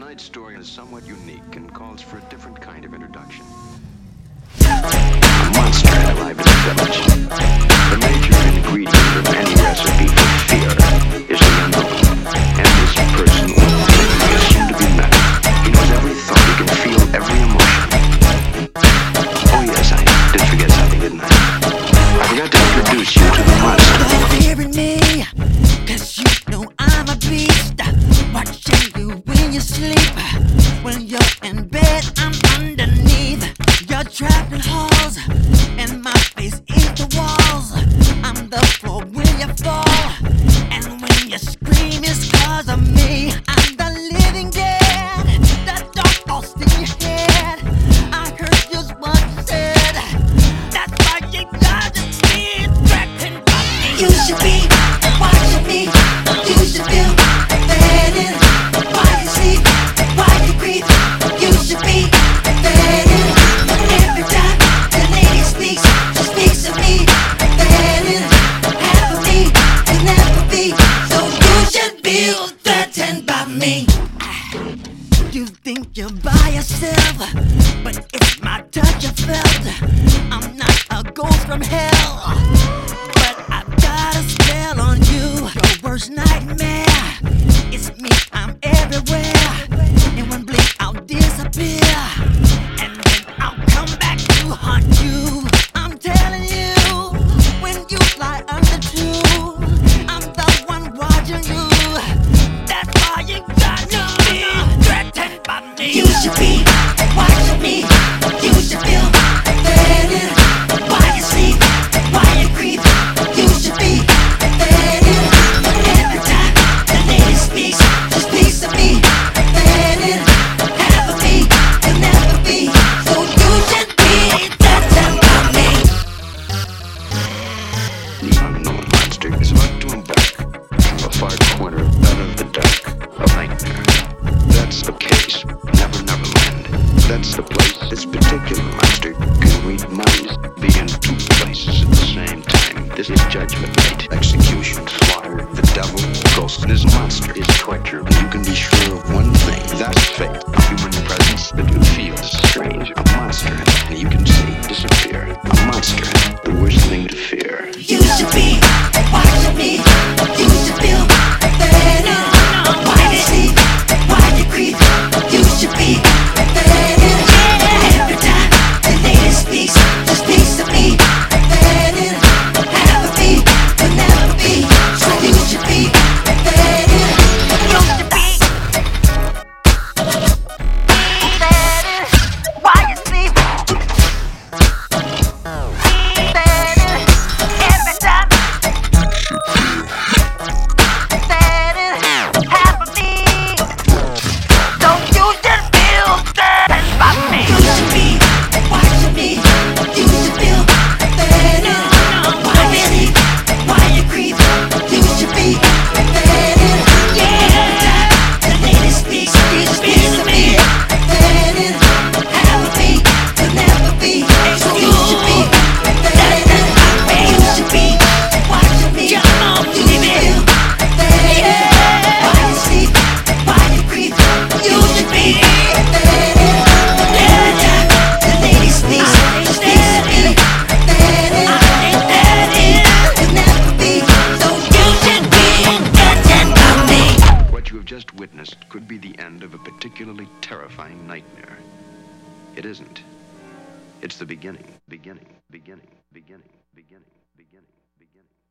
Tonight's story is somewhat unique and calls for a different kind of introduction. A monster had arrived in the village. The major ingredient of any recipe for fear is the unknown. And this person is soon to be met. He knows every thought, he can feel every emotion. Oh yes, I did forget something, didn't I? I forgot to introduce you to the monster. Don't fear me, 'cause you know I'm a beast. Watching you when you sleep. When you're in bed, I'm underneath. You're trapped in halls, and my face is the walls. I'm the floor when you fall, and when you scream it's 'cause of me. I'm the living dead, the dark lost in your head. I heard just what you said. That's why you gotta be threatened by me. You should be watching me. You should feel fading. Why you sleep? Why you breathe? You should be fading. Every time the lady speaks, she speaks of me. Fading. Half of me can never be. So you should feel threatened by me. You think you're by yourself, but it's my touch you felt. I'm not a ghost from hell, but I've got a spell on you. Your worst nightmare. It's me, I'm everywhere. In one blink I'll disappear, and then I'll come back to haunt you. I'm telling you, when you fly under two, I'm the one watching you. That's why you gotta be threatened by me. You should be watching me. You should feel fading. Why you sleep? Why you creep? You should be fading. Every time the lady speaks, she speaks to me. Fading. Half of me can never be. So you should be threatened by me. The unknown monster is about to embark from a far corner out of the dark of nightmare. That's the case, Never Neverland. That's the place. This particular monster can read minds, be in two places at the same time. This is Judgment Night, execution, slaughter, the devil, ghost. This monster is torture. You can be sure of one thing. That's fate. A human presence that you feel is strange. A monster that you can see disappear. A monster, the worst thing to fear. You should be watching me. You should feel fading. Why you sleep? Why you creep? You should be fading. Every time the lady speaks, she speaks to me. Fading. Half of me will never be. So you should be fading. You should be fading. Why you sleep? Fading. Every time. Fading. Half of me. So you should feel threatened by me. You should be watching me. You should feel fading. Why you sleep? Why you creep? You should be fading. Every time the lady speaks, she speaks to me. Fading. Half of me will never be. So you should be fading. You should be watching me. You should feel fading. Why you sleep? Why you creep? You should be fading. Every time the lady speaks, she speaks to me. Fading. Half of me will never be. So you should be threatened by me. What you have just witnessed could be the end of a particularly terrifying nightmare. It isn't. It's the beginning, beginning, beginning, beginning, beginning, beginning, beginning.